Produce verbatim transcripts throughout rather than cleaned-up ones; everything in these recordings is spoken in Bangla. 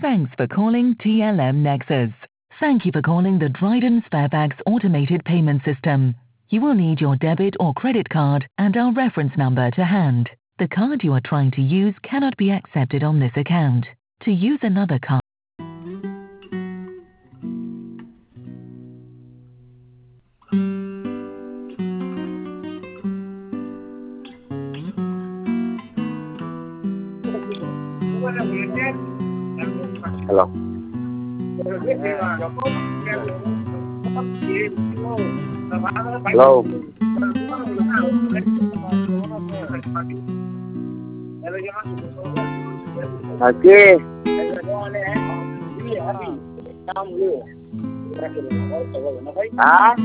Thanks for calling T L M Nexus. Thank you for calling the Dryden Sparebags automated payment system. You will need your debit or credit card and our reference number to hand. The card you are trying to use cannot be accepted on this account. To use another card. Hello. Hello. Okay. Ah?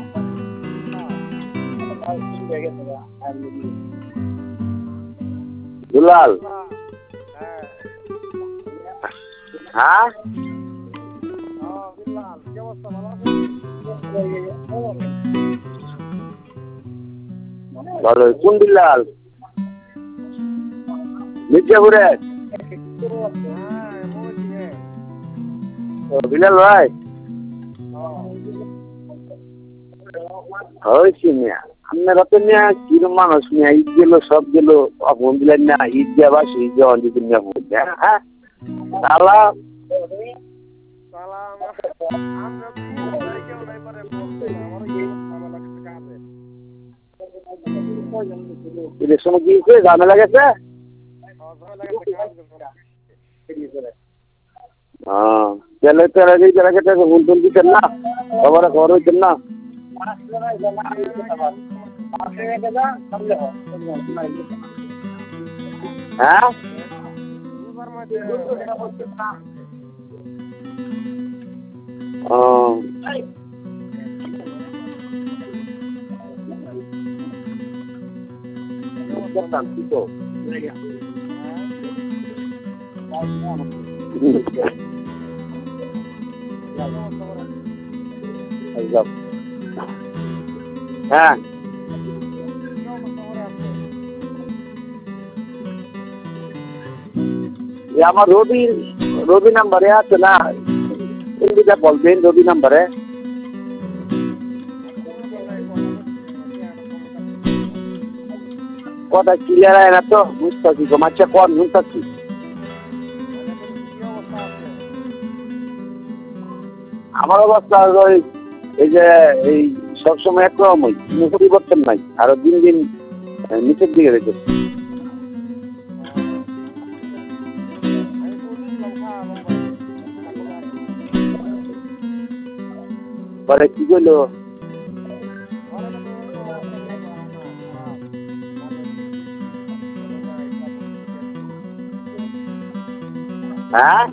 Dulal. হ্যাঁ ভালো কোন বিলাল মির্জাপুরে বিলাল ভাই হয়েছি মিয়া আপনারা তো মিয়া কিরম মানুষ মিয়া ঈদ গেল সব গেল আপন দিলেন না ঈদ যাবা সেই যে অঞ্জিত মিয়া বলছে হ্যাঁ তালা কি ঝামেলা গেছে হ্যাঁ তেলে তেলে তেলে কেটে হুল টুল দিতেন না খবর খবর হইতেন না হ্যাঁ ও হ্যাঁ আমার রবি রবি নাম্বারে আছে না হিন্দিটা বলবেন রবি নাম্বারে কথা ক্লিয়ার হয় না তো বুঝতেছি তোমার কোন বুঝতেছি আমার অবস্থা এই যে এই সবসময় একরকম পরিবর্তন নাই আরো দিন দিন নিচের দিকে রেখে পরে কি করলো হ্যাঁ